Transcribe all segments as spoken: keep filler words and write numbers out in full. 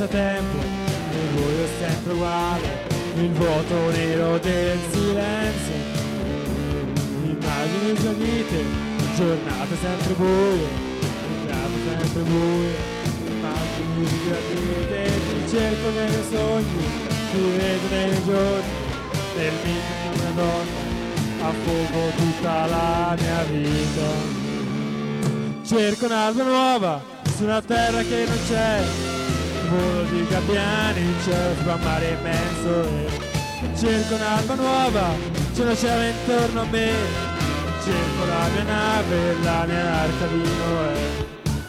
senza tempo, il buio è sempre uguale, il vuoto nero del silenzio, immagini svanite, giornate sempre buie, giornate sempre buie, immagini svanite, ti cerco nei miei sogni, ti vedo nei miei giorni, nel mito di una donna, affogo tutta la mia vita. Cerco un'alba nuova su una terra che non c'è, volo di gabbiani in cielo sopra un mare immenso. E cerco un'alba nuova, c'è una cielo intorno a me, cerco la mia nave, la mia arca di Noè.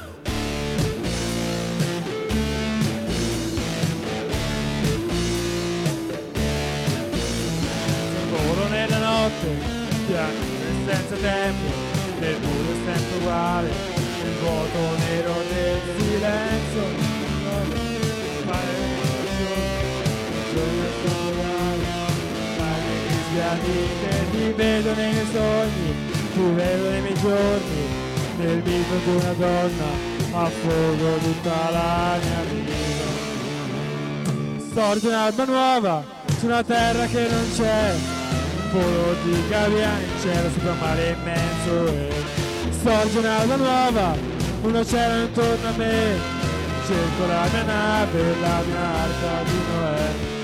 Volo nella notte, piango senza tempo, nel buio sempre uguale, il vuoto nero del silenzio, fare sbiadite, ti vedo nei miei sogni, ti vedo nei miei giorni, nel viso di una donna, affogo tutta la mia vita. Sorge un'alba nuova, su una terra che non c'è, volo di gabbiani in cielo sopra un mare immenso. E sorge un'alba nuova, un oceano intorno a me, cerco la mia nave, la mia arca di Noè.